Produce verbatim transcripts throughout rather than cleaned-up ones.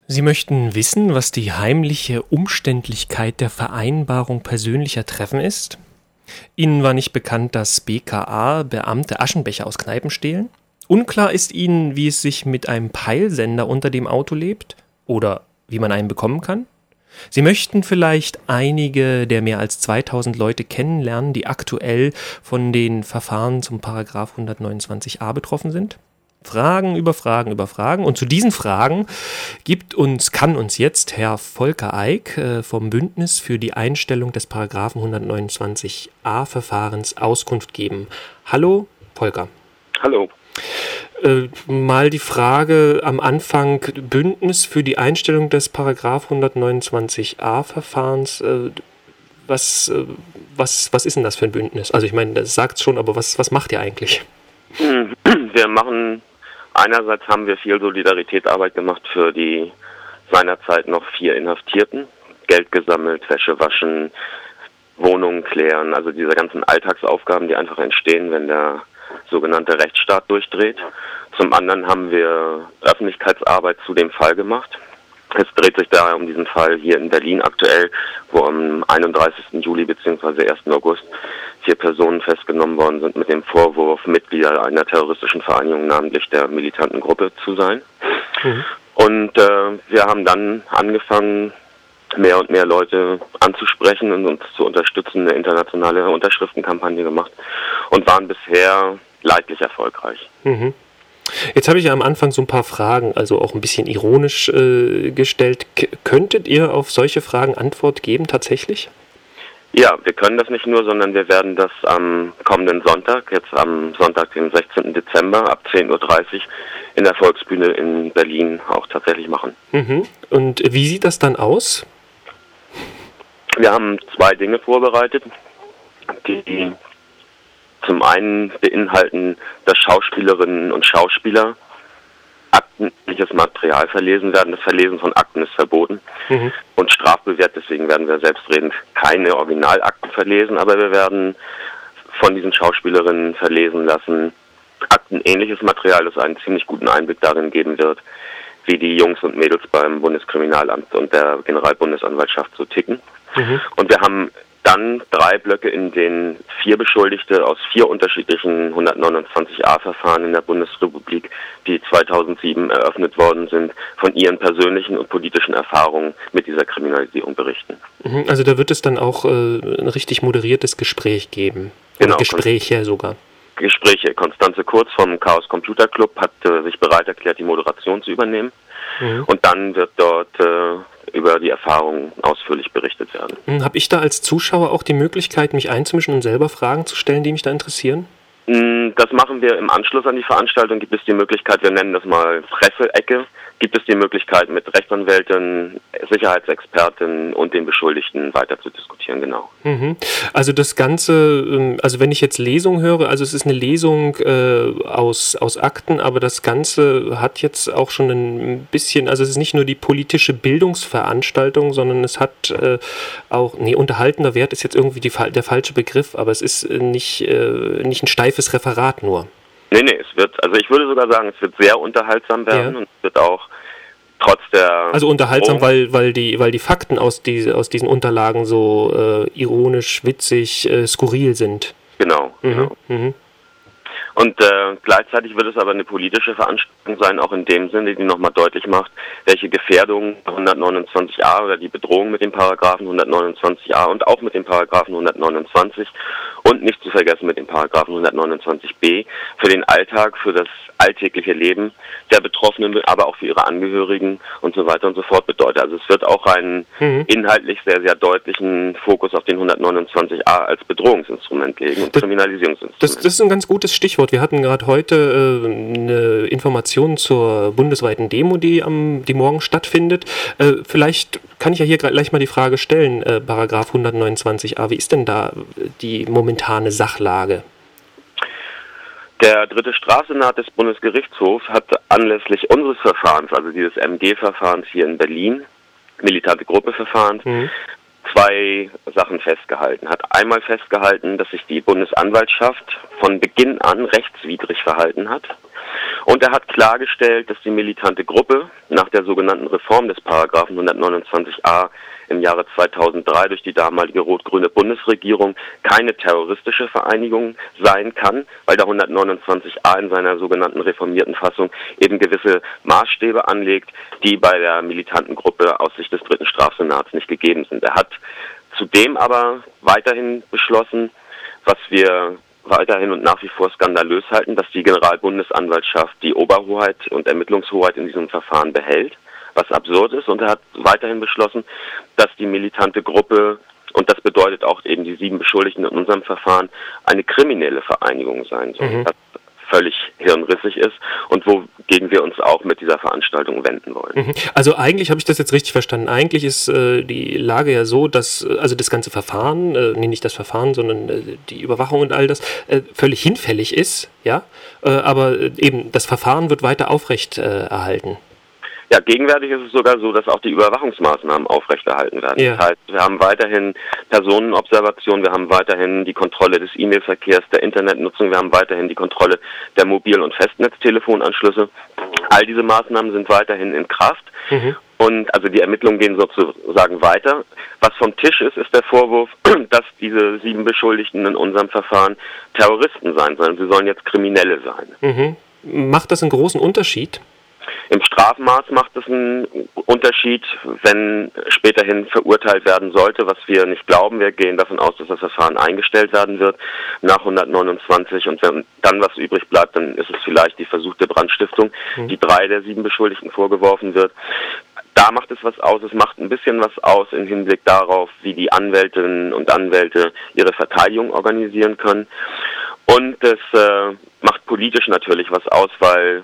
Sie möchten wissen, was die heimliche Umständlichkeit der Vereinbarung persönlicher Treffen ist? Ihnen war nicht bekannt, dass B K A-Beamte Aschenbecher aus Kneipen stehlen? Unklar ist Ihnen, wie es sich mit einem Peilsender unter dem Auto lebt? Oder wie man einen bekommen kann? Sie möchten vielleicht einige der mehr als zweitausend Leute kennenlernen, die aktuell von den Verfahren zum Paragraph hundertneunundzwanzig a betroffen sind? Fragen über Fragen über Fragen. Und zu diesen Fragen gibt uns, kann uns jetzt Herr Volker Eick äh, vom Bündnis für die Einstellung des Paragraphen hundertneunundzwanzig a Verfahrens Auskunft geben. Hallo, Volker. Hallo. Äh, mal die Frage am Anfang: Bündnis für die Einstellung des Paragraph hundertneunundzwanzig a Verfahrens. Äh, was, äh, was, was ist denn das für ein Bündnis? Also ich meine, das sagt es schon, aber was, was macht ihr eigentlich? Wir machen, einerseits haben wir viel Solidaritätsarbeit gemacht für die seinerzeit noch vier Inhaftierten. Geld gesammelt, Wäsche waschen, Wohnungen klären, also diese ganzen Alltagsaufgaben, die einfach entstehen, wenn der sogenannte Rechtsstaat durchdreht. Zum anderen haben wir Öffentlichkeitsarbeit zu dem Fall gemacht. Es dreht sich daher um diesen Fall hier in Berlin aktuell, wo am einunddreißigsten Juli bzw. ersten August vier Personen festgenommen worden sind mit dem Vorwurf, Mitglieder einer terroristischen Vereinigung, namentlich der militanten Gruppe, zu sein. Mhm. Und äh, wir haben dann angefangen, mehr und mehr Leute anzusprechen und uns zu unterstützen, eine internationale Unterschriftenkampagne gemacht und waren bisher leidlich erfolgreich. Mhm. Jetzt habe ich ja am Anfang so ein paar Fragen, also auch ein bisschen ironisch äh, gestellt. K- könntet ihr auf solche Fragen Antwort geben tatsächlich? Ja, wir können das nicht nur, sondern wir werden das am kommenden Sonntag, jetzt am Sonntag, den sechzehnten Dezember ab zehn Uhr dreißig in der Volksbühne in Berlin auch tatsächlich machen. Mhm. Und wie sieht das dann aus? Wir haben zwei Dinge vorbereitet, die zum einen beinhalten, dass Schauspielerinnen und Schauspieler aktenähnliches Material verlesen werden. Das Verlesen von Akten ist verboten mhm. und strafbewehrt, deswegen werden wir selbstredend keine Originalakten verlesen, aber wir werden von diesen Schauspielerinnen verlesen lassen aktenähnliches Material, das einen ziemlich guten Einblick darin geben wird, wie die Jungs und Mädels beim Bundeskriminalamt und der Generalbundesanwaltschaft so ticken. Mhm. Und wir haben dann drei Blöcke, in denen vier Beschuldigte aus vier unterschiedlichen hundertneunundzwanzig a Verfahren in der Bundesrepublik, die zweitausendsieben eröffnet worden sind, von ihren persönlichen und politischen Erfahrungen mit dieser Kriminalisierung berichten. Also da wird es dann auch äh, ein richtig moderiertes Gespräch geben. Genau. Oder Gespräche sogar. Gespräche. Konstanze Kurz vom Chaos Computer Club hat äh, sich bereit erklärt, die Moderation zu übernehmen. Mhm. Und dann wird dort äh, über die Erfahrungen ausführlich berichtet werden. Habe ich da als Zuschauer auch die Möglichkeit, mich einzumischen und selber Fragen zu stellen, die mich da interessieren? Das machen wir im Anschluss an die Veranstaltung. Gibt es die Möglichkeit, wir nennen das mal Presseecke, gibt es die Möglichkeit, mit Rechtsanwälten, Sicherheitsexperten und den Beschuldigten weiter zu diskutieren, genau. Mhm. Also das Ganze, also wenn ich jetzt Lesung höre, also es ist eine Lesung äh, aus, aus Akten, aber das Ganze hat jetzt auch schon ein bisschen, also es ist nicht nur die politische Bildungsveranstaltung, sondern es hat äh, auch, nee, unterhaltender Wert ist jetzt irgendwie die, der falsche Begriff, aber es ist nicht, äh, nicht ein steifes Referat nur. Nee, nee, es wird, also ich würde sogar sagen, es wird sehr unterhaltsam werden ja. und es wird auch trotz der... Also unterhaltsam, weil, weil, die, weil die Fakten aus, die, aus diesen Unterlagen so äh, ironisch, witzig, äh, skurril sind. Genau, mhm, genau. Mhm. Und äh, gleichzeitig wird es aber eine politische Veranstaltung sein, auch in dem Sinne, die nochmal deutlich macht, welche Gefährdung hundertneunundzwanzig a oder die Bedrohung mit dem Paragraphen hundertneunundzwanzig a und auch mit dem Paragraphen hundertneunundzwanzig und nicht zu vergessen mit dem Paragraphen hundertneunundzwanzig b für den Alltag, für das alltägliche Leben der Betroffenen, aber auch für ihre Angehörigen und so weiter und so fort bedeutet. Also es wird auch einen mhm. inhaltlich sehr, sehr deutlichen Fokus auf den hundertneunundzwanzig a als Bedrohungsinstrument legen und das, Kriminalisierungsinstrument. Das, das ist ein ganz gutes Stichwort. Wir hatten gerade heute äh, eine Information zur bundesweiten Demo, die, am, die morgen stattfindet. Äh, vielleicht kann ich ja hier gleich mal die Frage stellen, äh, Paragraph hundertneunundzwanzig a, wie ist denn da die momentane Sachlage? Der dritte Strafsenat des Bundesgerichtshofs hat anlässlich unseres Verfahrens, also dieses M G-Verfahrens hier in Berlin, militante Gruppe-Verfahrens, mhm. zwei Sachen festgehalten. Hat einmal festgehalten, dass sich die Bundesanwaltschaft von Beginn an rechtswidrig verhalten hat Und er hat klargestellt, dass die militante Gruppe nach der sogenannten Reform des Paragraphen hundertneunundzwanzig a im Jahre zweitausenddrei durch die damalige rot-grüne Bundesregierung keine terroristische Vereinigung sein kann, weil der hundertneunundzwanzig a in seiner sogenannten reformierten Fassung eben gewisse Maßstäbe anlegt, die bei der militanten Gruppe aus Sicht des dritten Strafsenats nicht gegeben sind. Er hat zudem aber weiterhin beschlossen, was wir weiterhin und nach wie vor skandalös halten, dass die Generalbundesanwaltschaft die Oberhoheit und Ermittlungshoheit in diesem Verfahren behält, was absurd ist. Und er hat weiterhin beschlossen, dass die militante Gruppe, und das bedeutet auch eben die sieben Beschuldigten in unserem Verfahren, eine kriminelle Vereinigung sein soll. Mhm. Was völlig hirnrissig ist und wogegen wir uns auch mit dieser Veranstaltung wenden wollen. Also eigentlich habe ich das jetzt richtig verstanden. Eigentlich ist äh, die Lage ja so, dass äh, also das ganze Verfahren, äh, nee, nicht das Verfahren, sondern äh, die Überwachung und all das äh, völlig hinfällig ist, ja, äh, aber äh, eben das Verfahren wird weiter aufrecht äh, erhalten. Ja, gegenwärtig ist es sogar so, dass auch die Überwachungsmaßnahmen aufrechterhalten werden. Ja. Das heißt, wir haben weiterhin Personenobservation, wir haben weiterhin die Kontrolle des E-Mail-Verkehrs, der Internetnutzung, wir haben weiterhin die Kontrolle der Mobil- und Festnetztelefonanschlüsse. All diese Maßnahmen sind weiterhin in Kraft. Mhm. Und also die Ermittlungen gehen sozusagen weiter. Was vom Tisch ist, ist der Vorwurf, dass diese sieben Beschuldigten in unserem Verfahren Terroristen sein sollen. Sie sollen jetzt Kriminelle sein. Mhm. Macht das einen großen Unterschied? Im Strafmaß macht es einen Unterschied, wenn späterhin verurteilt werden sollte, was wir nicht glauben. Wir gehen davon aus, dass das Verfahren eingestellt werden wird nach hundertneunundzwanzig, und wenn dann was übrig bleibt, dann ist es vielleicht die versuchte Brandstiftung, mhm. die drei der sieben Beschuldigten vorgeworfen wird. Da macht es was aus, es macht ein bisschen was aus im Hinblick darauf, wie die Anwältinnen und Anwälte ihre Verteidigung organisieren können. Und es äh, macht politisch natürlich was aus, weil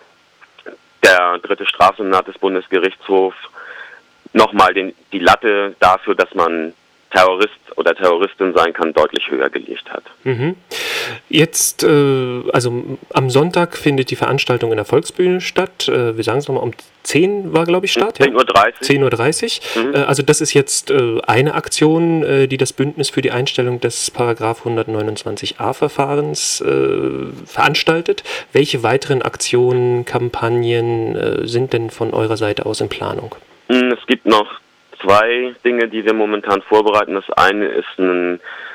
der dritte Strafsenat des Bundesgerichtshofs nochmal den, die Latte dafür, dass man Terrorist oder Terroristin sein kann, deutlich höher gelegt hat. Mhm. Jetzt, äh, also am Sonntag findet die Veranstaltung in der Volksbühne statt. Äh, wir sagen es nochmal, um zehn war, glaube ich, Start. zehn Uhr dreißig. zehn Uhr dreißig. Mhm. Äh, also das ist jetzt äh, eine Aktion, äh, die das Bündnis für die Einstellung des Paragraph hundertneunundzwanzig a Verfahrens äh, veranstaltet. Welche weiteren Aktionen, Kampagnen äh, sind denn von eurer Seite aus in Planung? Es gibt noch zwei Dinge, die wir momentan vorbereiten. Das eine ist ein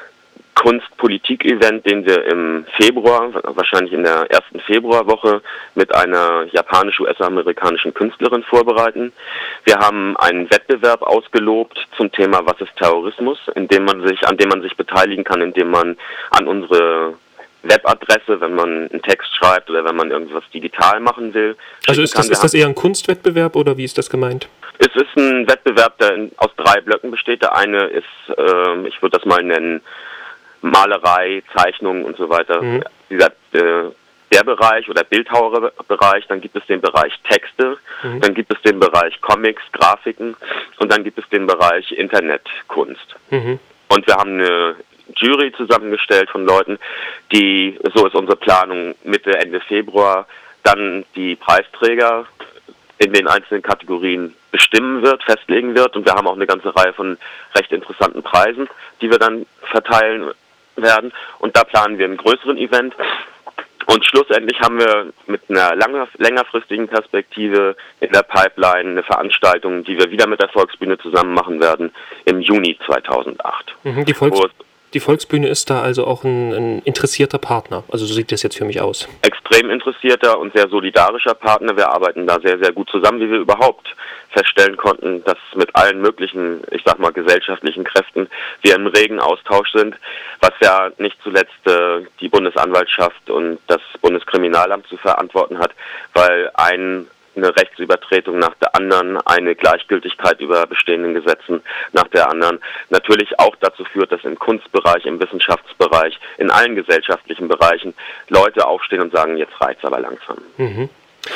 Kunst-Politik-Event, den wir im Februar, wahrscheinlich in der ersten Februarwoche, mit einer japanisch-U S-amerikanischen Künstlerin vorbereiten. Wir haben einen Wettbewerb ausgelobt zum Thema Was ist Terrorismus, in dem man sich, an dem man sich beteiligen kann, indem man an unsere Webadresse, wenn man einen Text schreibt oder wenn man irgendwas digital machen will. Also ist das, ist das eher ein Kunstwettbewerb oder wie ist das gemeint? Es ist ein Wettbewerb, der in, aus drei Blöcken besteht. Der eine ist, äh, ich würde das mal nennen, Malerei, Zeichnungen und so weiter. Mhm. Dieser, äh, der Bereich oder Bildhauerbereich, dann gibt es den Bereich Texte, mhm. dann gibt es den Bereich Comics, Grafiken und dann gibt es den Bereich Internetkunst. Mhm. Und wir haben eine Jury zusammengestellt von Leuten, die, so ist unsere Planung, Mitte, Ende Februar dann die Preisträger in den einzelnen Kategorien bestimmen wird, festlegen wird. Und wir haben auch eine ganze Reihe von recht interessanten Preisen, die wir dann verteilen werden. Und da planen wir einen größeren Event. Und schlussendlich haben wir mit einer langer, längerfristigen Perspektive in der Pipeline eine Veranstaltung, die wir wieder mit der Volksbühne zusammen machen werden, im Juni zweitausendacht. Mhm, die Volks Die Volksbühne ist da also auch ein, ein interessierter Partner. Also so sieht das jetzt für mich aus. Extrem interessierter und sehr solidarischer Partner. Wir arbeiten da sehr, sehr gut zusammen, wie wir überhaupt feststellen konnten, dass mit allen möglichen, ich sag mal, gesellschaftlichen Kräften wir im regen Austausch sind, was ja nicht zuletzt äh, die Bundesanwaltschaft und das Bundeskriminalamt zu verantworten hat, weil ein eine Rechtsübertretung nach der anderen, eine Gleichgültigkeit über bestehenden Gesetzen nach der anderen natürlich auch dazu führt, dass im Kunstbereich, im Wissenschaftsbereich, in allen gesellschaftlichen Bereichen Leute aufstehen und sagen, jetzt reicht's aber langsam. Mhm.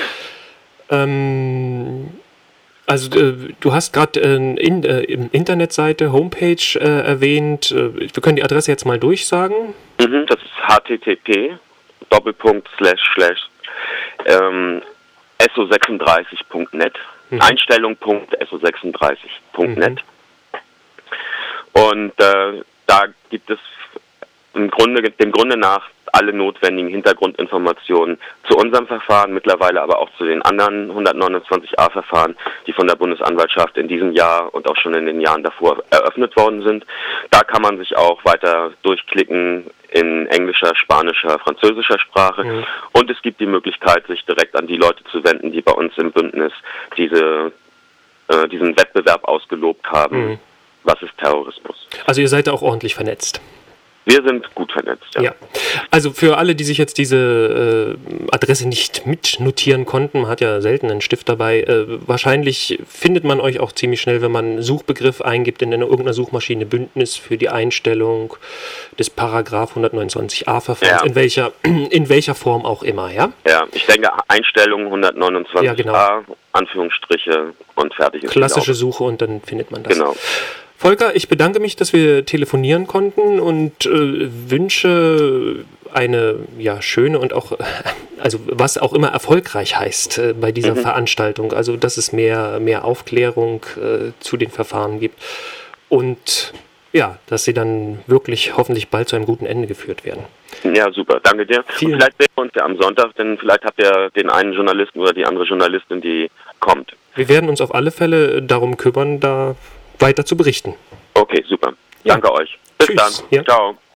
Ähm, also äh, du hast gerade äh, in, äh, Internetseite, Homepage äh, erwähnt. Äh, wir können die Adresse jetzt mal durchsagen. Mhm, das ist h t t p Doppelpunkt slash slash ähm, S O sechsunddreißig Punkt net, mhm. Einstellung Punkt S O sechsunddreißig Punkt net. Mhm. Und äh, da gibt es im Grunde, dem Grunde nach alle notwendigen Hintergrundinformationen zu unserem Verfahren, mittlerweile aber auch zu den anderen hundertneunundzwanzig a Verfahren, die von der Bundesanwaltschaft in diesem Jahr und auch schon in den Jahren davor eröffnet worden sind. Da kann man sich auch weiter durchklicken in englischer, spanischer, französischer Sprache. Mhm. Und es gibt die Möglichkeit, sich direkt an die Leute zu wenden, die bei uns im Bündnis diese, äh, diesen Wettbewerb ausgelobt haben. Mhm. Was ist Terrorismus? Also ihr seid auch ordentlich vernetzt. Wir sind gut vernetzt, ja. ja. Also für alle, die sich jetzt diese äh, Adresse nicht mitnotieren konnten, man hat ja selten einen Stift dabei, äh, wahrscheinlich findet man euch auch ziemlich schnell, wenn man einen Suchbegriff eingibt in irgendeiner Suchmaschine, Bündnis für die Einstellung des Paragraph hundertneunundzwanzig a Verfahrens, ja. in welcher in welcher Form auch immer, ja? Ja, ich denke Einstellung hundertneunundzwanzig a, ja, genau. Anführungsstriche und fertig ist. Klassische Suche und dann findet man das. Genau. Volker, ich bedanke mich, dass wir telefonieren konnten und äh, wünsche eine ja, schöne und auch, also was auch immer erfolgreich heißt äh, bei dieser mhm. Veranstaltung. Also, dass es mehr, mehr Aufklärung äh, zu den Verfahren gibt und ja, dass sie dann wirklich hoffentlich bald zu einem guten Ende geführt werden. Ja, super. Danke dir. Vielen und vielleicht sehen wir uns ja am Sonntag, denn vielleicht habt ihr den einen Journalisten oder die andere Journalistin, die kommt. Wir werden uns auf alle Fälle darum kümmern, da weiter zu berichten. Okay, super. Danke ja. euch. Bis Tschüss. dann. Ja. Ciao.